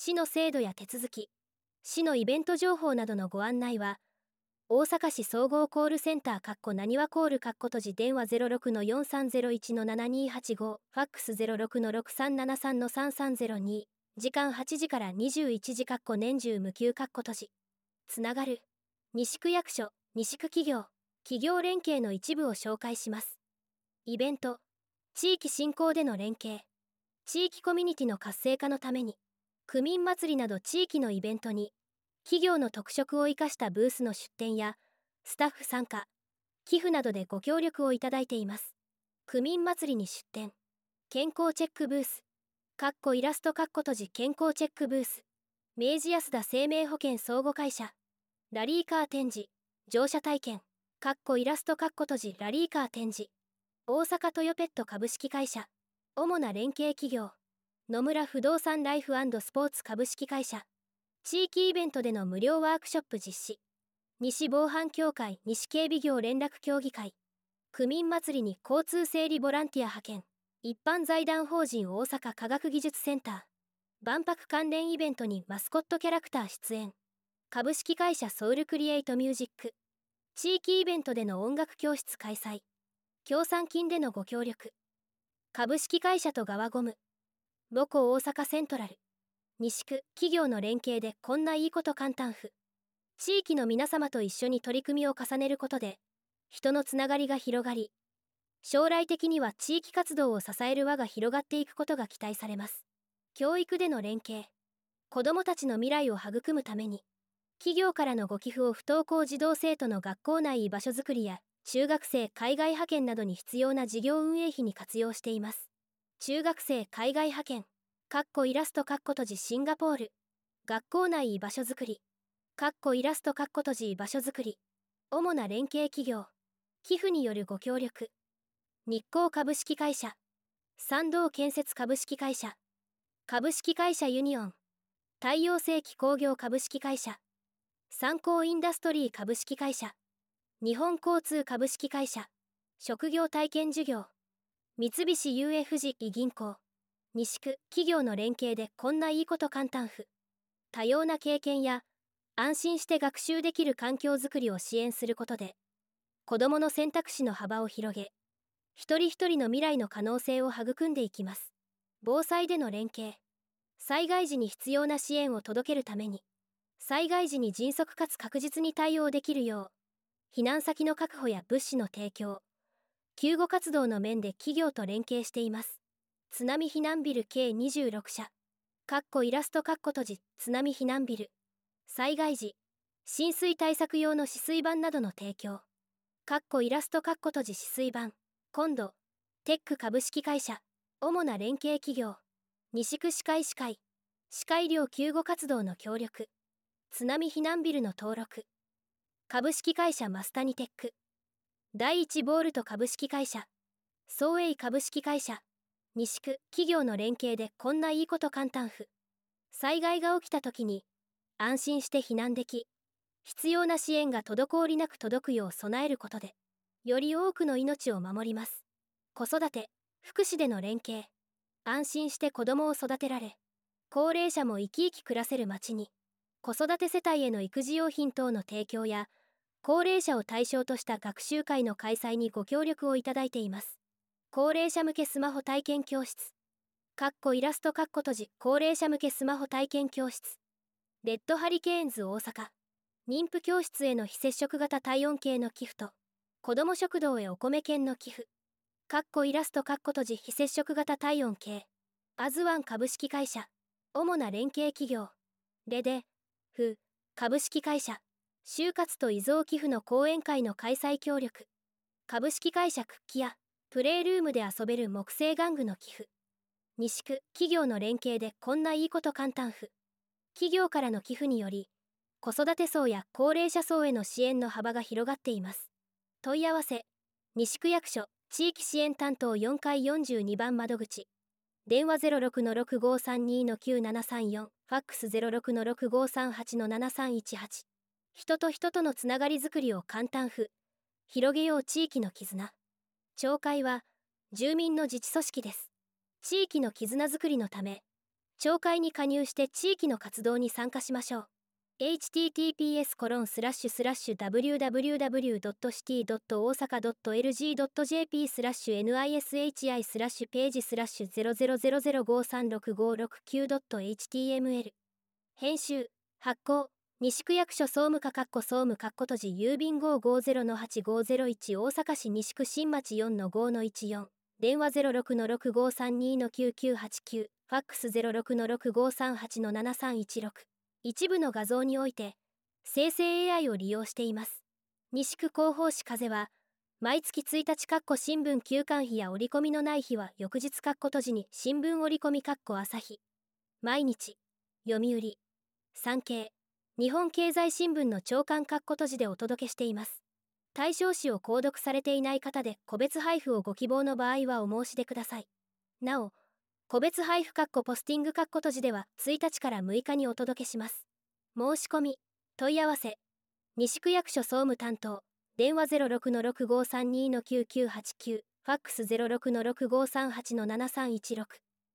市の制度や手続き、市のイベント情報などのご案内は、大阪市総合コールセンターなにわコール閉じ電話 06-4301-7285 ファックス 06-6373-3302 時間8時から21時年中無休閉じつながる西区役所西区企業連携の一部を紹介します。イベント地域振興での連携地域コミュニティの活性化のために区民祭りなど地域のイベントに企業の特色を生かしたブースの出展やスタッフ参加寄付などでご協力をいただいています。区民祭りに出展健康チェックブースイラスト閉じ健康チェックブース明治安田生命保険相互会社ラリーカー展示乗車体験イラスト閉じラリーカー展示大阪トヨペット株式会社主な連携企業野村不動産ライフ&スポーツ株式会社地域イベントでの無料ワークショップ実施西防犯協会西警備業連絡協議会区民祭りに交通整理ボランティア派遣一般財団法人大阪科学技術センター万博関連イベントにマスコットキャラクター出演株式会社ソウルクリエイトミュージック地域イベントでの音楽教室開催協賛金でのご協力株式会社と川ゴム母校大阪セントラル西区企業の連携でこんないいこと簡単譜地域の皆様と一緒に取り組みを重ねることで人のつながりが広がり将来的には地域活動を支える輪が広がっていくことが期待されます。教育での連携子どもたちの未来を育むために企業からのご寄付を不登校児童生徒の学校内居場所づくりや中学生海外派遣などに必要な事業運営費に活用しています。中学生海外派遣イラスト閉じシンガポール学校内居場所づくりイラスト閉じ居場所づくり主な連携企業寄付によるご協力日光株式会社参道建設株式会社株式会社ユニオン太陽世紀工業株式会社三幸インダストリー株式会社日本交通株式会社職業体験授業三菱 UFJ 銀行西区企業の連携でこんないいこと簡単譜多様な経験や安心して学習できる環境づくりを支援することで子どもの選択肢の幅を広げ一人一人の未来の可能性を育んでいきます。防災での連携災害時に必要な支援を届けるために災害時に迅速かつ確実に対応できるよう避難先の確保や物資の提供救護活動の面で企業と連携しています。津波避難ビル計26社イラスト閉じ津波避難ビル災害時浸水対策用の止水板などの提供イラスト閉じ止水板今度テック株式会社主な連携企業西区歯科医師会歯科医療救護活動の協力津波避難ビルの登録株式会社マスタニテック第一ボールト株式会社総営株式会社西区企業の連携でこんないいこと簡単譜災害が起きた時に安心して避難でき必要な支援が滞りなく届くよう備えることでより多くの命を守ります。子育て福祉での連携安心して子どもを育てられ高齢者も生き生き暮らせる街に子育て世帯への育児用品等の提供や高齢者を対象とした学習会の開催にご協力をいただいています。高齢者向けスマホ体験教室イラスト閉じ高齢者向けスマホ体験教室レッドハリケーンズ大阪妊婦教室への非接触型体温計の寄付と子ども食堂へお米券の寄付イラスト閉じ非接触型体温計アズワン株式会社主な連携企業レデフ株式会社就活と遺贈寄付の講演会の開催協力株式会社クッキやプレイルームで遊べる木製玩具の寄付西区企業の連携でこんないいこと簡単譜企業からの寄付により子育て層や高齢者層への支援の幅が広がっています。問い合わせ西区役所地域支援担当4階42番窓口電話 06-6532-9734 ファックス 06-6538-7318 人と人とのつながりづくりを簡単譜広げよう地域の絆町会は住民の自治組織です。地域の絆づくりのため町会に加入して地域の活動に参加しましょう。https://www.city.osaka.lg.jp/nishi/page/000053656html 編集発行西区役所総務課総務閉じ郵便550-8501大阪市西区新町 4-5-14 電話 06-6532-9989 ファックス 06-6538-7316 一部の画像において生成 AI を利用しています。西区広報誌風は毎月1日新聞休刊費や折り込みのない日は翌日閉じに新聞折り込み朝日毎日読売産経日本経済新聞の朝刊閉じでお届けしています。対象紙を購読されていない方で個別配布をご希望の場合はお申し出ください。なお個別配布ポスティング閉じでは1日から6日にお届けします。申し込み問い合わせ西区役所総務担当電話 06-6532-9989 ファックス 06-6538-7316